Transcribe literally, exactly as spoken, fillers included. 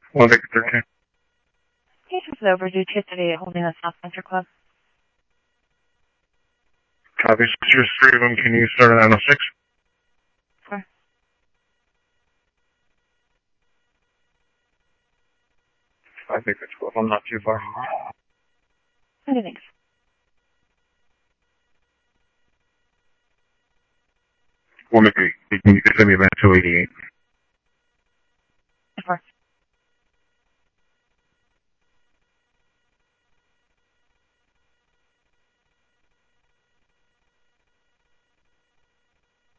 one Victor thirteen. Patients overdue today at Holding a South Country Club. Copy. Since there's three of them, can you start at nine oh six? Sure. I think that's cool. I'm not too far. Okay, thanks. one Victor, can you send me back to eighty-eight? Sure.